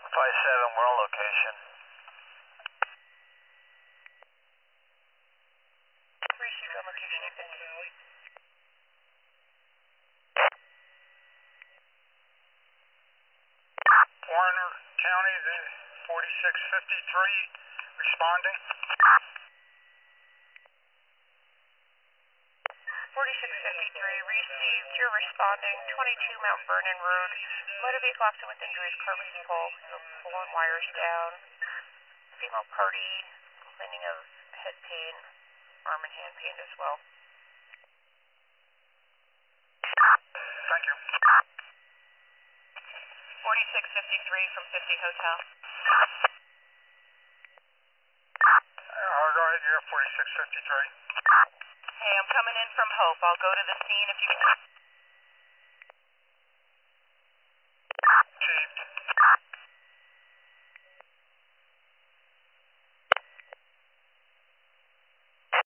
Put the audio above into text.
5-7, we're on location. Received on location, thank you. Warner County, the 4653, responding. 4653, received. You're responding. 22 Mount Vernon Road. Motor vehicle accident with injuries, car was pulled, pulling wires down. Female party, complaining of head pain, arm and hand pain as well. Thank you. 4653 from 50 Hotel. Go ahead, you're 4653. Hey, I'm coming in from Hope. I'll go to the scene if you can.